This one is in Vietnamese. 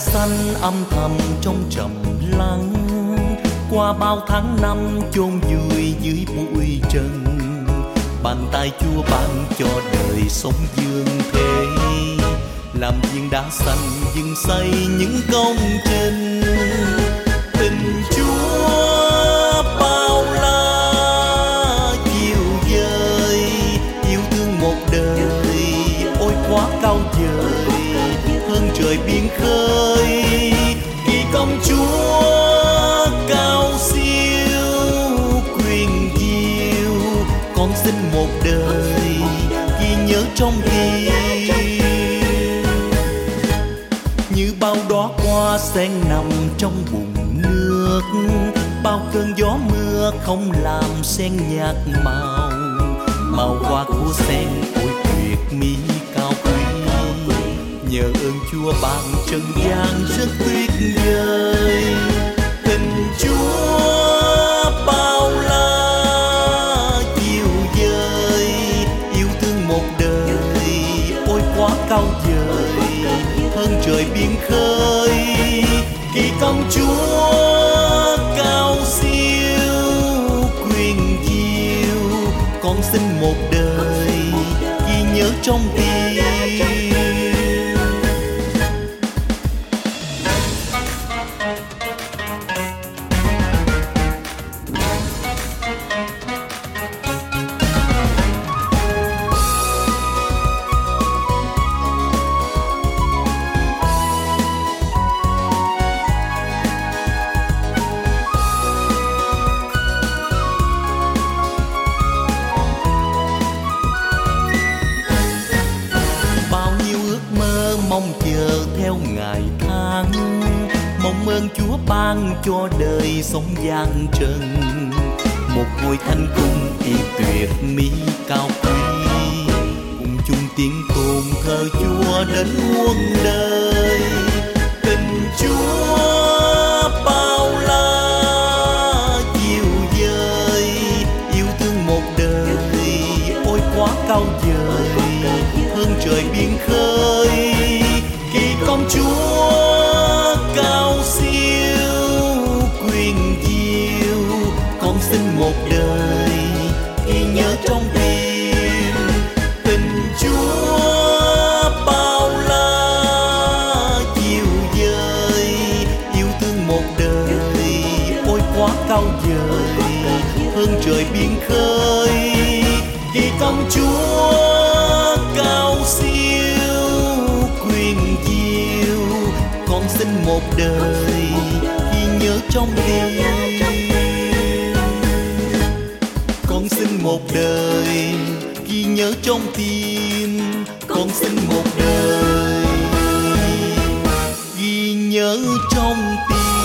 xanh âm thầm trong trầm lắng, qua bao tháng năm chôn vùi dưới bụi trần. Bàn tay Chúa ban cho đời sống dương thế, làm viên đá xanh dựng xây những công trình. Tình Chúa bao la chiều dời, yêu thương một đời ôi quá cao vời, hơn trời biển khơi. Kỳ công Chúa cao siêu quyền diệu, con xin một đời ghi nhớ trong tim. Như bao đóa hoa sen nằm trong bùn nước, bao cơn gió mưa không làm sen nhạt màu. Màu hoa của sen ôi tuyệt mỹ cao quý, nhờ ơn Chúa ban trần gian rất tuyệt vời. Tình Chúa bao la chiều dời, yêu thương một đời ôi quá cao vời, hơn trời biển khơi. Kỳ công Chúa cao siêu quyền diệu, con xin một đời ghi nhớ trong tim. Mong chờ theo ngày tháng, mong ơn Chúa ban cho đời sống gian trần. Một ngôi thánh cung y tuyệt mỹ cao quý, cùng chung tiếng tôn thờ Chúa đến muôn đời. Tình Chúa bao la chiều dời, yêu thương một đời ôi quá cao vời, hơn trời biển khơi. Kỳ công Chúa cao siêu quyền diệu, con xin một đời ghi nhớ trong tim. Tình Chúa bao la chiều dời, yêu thương một đời ôi quá cao vời, hơn trời biển khơi. Kỳ công Chúa cao siêu quyền diệu, con xin một đời ghi nhớ trong tim. Con xin một đời ghi nhớ trong tim, con xin một đời ghi nhớ trong tim.